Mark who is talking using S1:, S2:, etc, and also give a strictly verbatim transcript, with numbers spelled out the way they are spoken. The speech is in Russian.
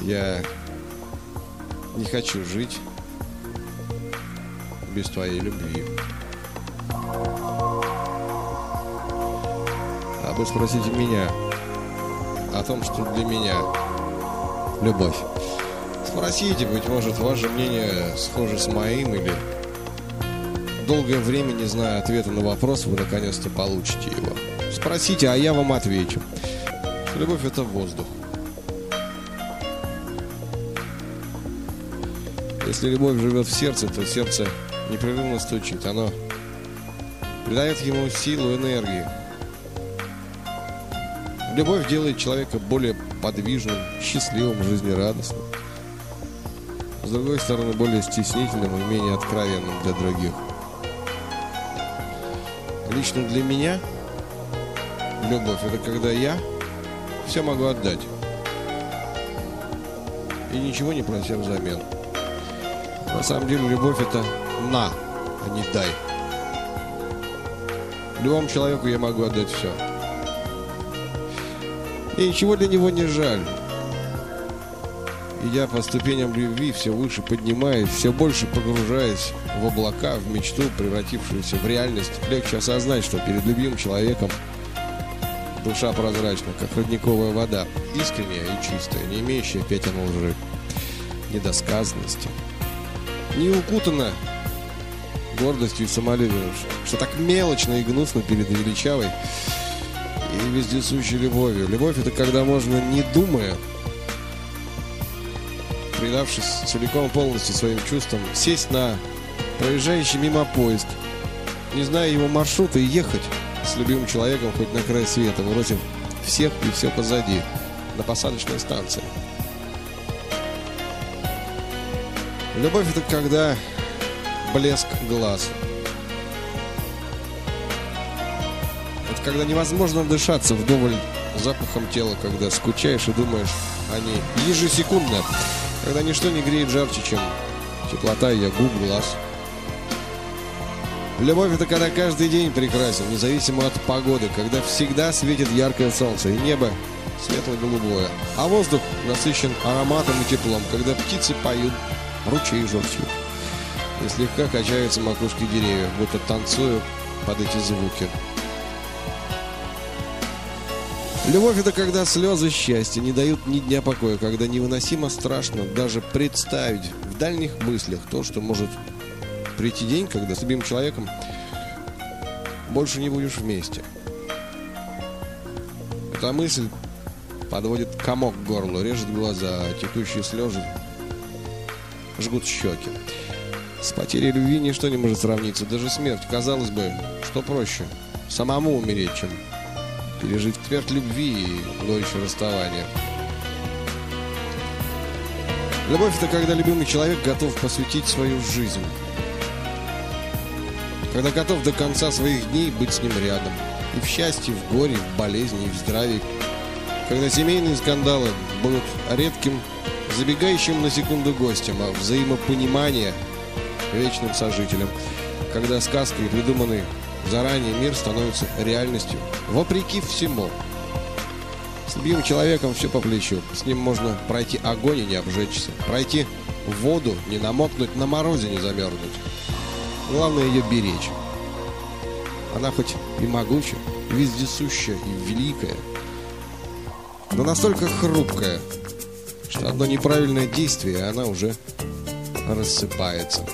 S1: Я не хочу жить без твоей любви. А вы спросите меня о том, что для меня любовь. Спросите, быть может, ваше мнение схоже с моим, или долгое время, не зная ответа на вопрос, вы наконец-то получите его. Спросите, а я вам отвечу. Любовь — это воздух. Если любовь живет в сердце, то сердце непрерывно стучит. Оно придает ему силу, энергию. Любовь делает человека более подвижным, счастливым, жизнерадостным. С другой стороны, более стеснительным и менее откровенным для других. Лично для меня любовь — это когда я все могу отдать и ничего не прося взамен. На самом деле любовь — это на, а не дай. Любому человеку я могу отдать все. И ничего для него не жаль. Идя по ступеням любви, все выше поднимаясь, все больше погружаясь в облака, в мечту, превратившуюся в реальность, легче осознать, что перед любимым человеком душа прозрачна, как родниковая вода, искренняя и чистая, не имеющая пятен лжи, недосказанности, не укутана гордостью и самолюбием, что так мелочно и гнусно перед величавой и вездесущей любовью. Любовь — это когда можно, не думая, предавшись целиком полностью своим чувствам, сесть на проезжающий мимо поезд, не зная его маршрута, и ехать с любимым человеком хоть на край света, бросив всех и все позади, на посадочной станции. Любовь — это когда блеск глаз. Это когда невозможно дышаться вдоволь запахом тела, когда скучаешь и думаешь о ней ежесекундно, когда ничто не греет жарче, чем теплота ее губ, глаз. Любовь — это когда каждый день прекрасен, независимо от погоды, когда всегда светит яркое солнце, и небо светло-голубое, а воздух насыщен ароматом и теплом, когда птицы поют, ручей журчит, и слегка качаются макушки деревьев, будто танцуя под эти звуки. Любовь — это когда слезы счастья не дают ни дня покоя, когда невыносимо страшно даже представить в дальних мыслях то, что может прийти день, когда с любимым человеком больше не будешь вместе. Эта мысль подводит комок к горлу, режет глаза, а текущие слезы жгут щеки. С потерей любви ничто не может сравниться, даже смерть. Казалось бы, что проще — самому умереть, чем пережить смерть любви и горечь расставания. Любовь — это когда любимый человек готов посвятить свою жизнь, когда готов до конца своих дней быть с ним рядом, и в счастье, в горе, в болезни, и в здравии, когда семейные скандалы будут редким, забегающим на секунду гостем, а взаимопонимание вечным сожителем, когда сказка и придуманный заранее мир становится реальностью, вопреки всему. С любимым человеком все по плечу. С ним можно пройти огонь и не обжечься, пройти воду, не намокнуть, на морозе не замерзнуть. Главное ее беречь. Она хоть и могучая, вездесущая и великая, но настолько хрупкая, что одно неправильное действие, и она уже рассыпается.